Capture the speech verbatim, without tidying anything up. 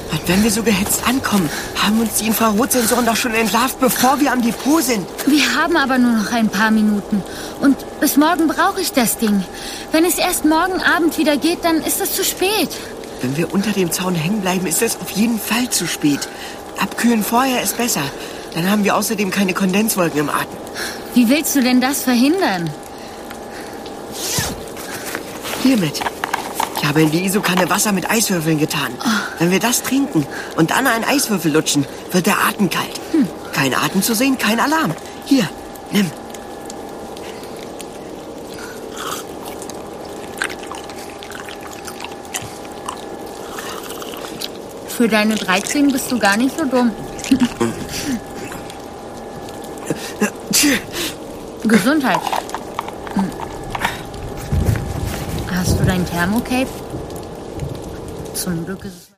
Und wenn wir so gehetzt ankommen, haben uns die Infrarotsensoren doch schon entlarvt, bevor wir am Depot sind. Wir haben aber nur noch ein paar Minuten. Und bis morgen brauche ich das Ding. Wenn es erst morgen Abend wieder geht, dann ist es zu spät. Wenn wir unter dem Zaun hängen bleiben, ist es auf jeden Fall zu spät. Abkühlen vorher ist besser. Dann haben wir außerdem keine Kondenswolken im Atem. Wie willst du denn das verhindern? Hiermit. Ich habe in die Isokanne Wasser mit Eiswürfeln getan. Oh. Wenn wir das trinken und dann einen Eiswürfel lutschen, wird der Atem kalt. Hm. Kein Atem zu sehen, kein Alarm. Hier, nimm. Für deine dreizehn bist du gar nicht so dumm. Gesundheit. Hast du dein Thermocape? Zum Glück ist es...